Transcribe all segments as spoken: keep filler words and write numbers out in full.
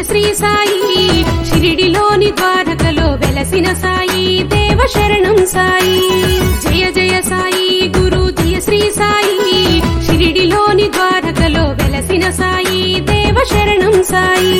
శ్రీ సాయి షిరిడిలోని ద్వారకలో వెలసిన సాయి దేవ శరణం సాయి జయ జయ సాయి గురు జయ శ్రీ సాయి షిరిడిలోని ద్వారకలో వెలసిన సాయి దేవ శరణం సాయి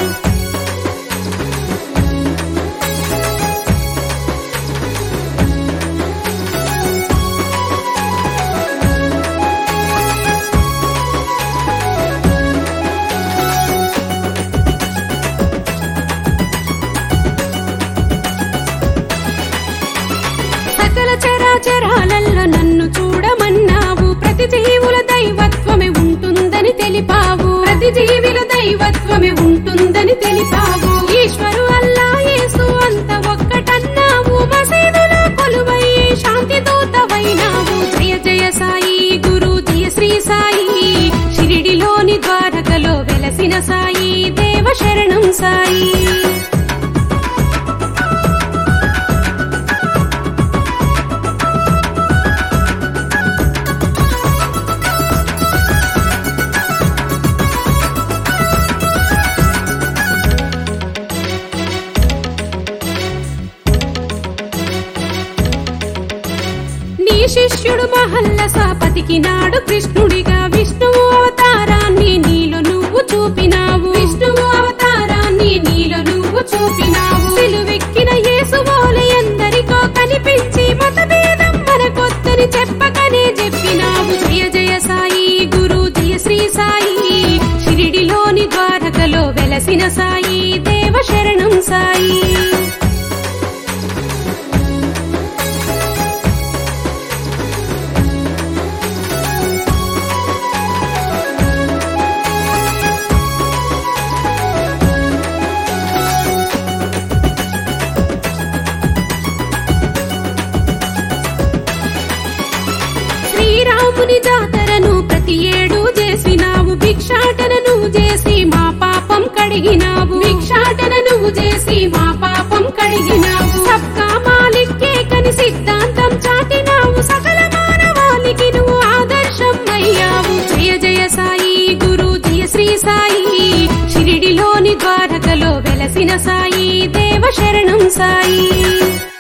చరాచరాలల్ల నన్ను చూడమన్నావు ప్రతి జీవుల దైవత్వమే ఉంటుందని తెలిపావు ప్రతి జీవుల దైవత్వమే ఉంటుందని తెలిపావు ఈశ్వరు అల్లా యేసు అంత ఒక్కటన్నావు మసీదులో కొలువై శాంతి దూతవైనావు జయ జయ సాయి గురు జయ శ్రీ సాయి షిరిడిలోని ద్వారకలో వెలసిన సాయి దేవ శరణం సాయి శిష్యుడు మహల్లస పతికినాడు కృష్ణుడిగా విష్ణువు అవతారాన్ని నీలో నువ్వు చూపినావు విష్ణువు అవతారాన్ని నీలో నువ్వు చూపినావు సిలువెక్కిన యేసువోలే ఎందరికో కనిపించి మతభేదం మనకొద్దని చెప్పకనే చెప్పినావు జయ జయ సాయి గురు జయ శ్రీ సాయి షిరిడిలోని ద్వారకలో వెలసిన సాయి దేవ శరణం సాయి శ్రీరాముని జాతరను ప్రతి ఏడు చేసినావు భిక్షాటనను చేసి మా పాపం కడిగినావు భిక్షాటనను చేసి మా పాపం కడిగినావు సబ్కా మాలిక్ ఏకని సిద్ధాంతం చాటినావు సకల మానవాళికి నువ్వు ఆదర్శం అయ్యావు జయ జయ సాయి గురు జయ శ్రీ సాయి షిరిడిలోని ద్వారకలో వెలసిన సాయి దేవ శరణం సాయి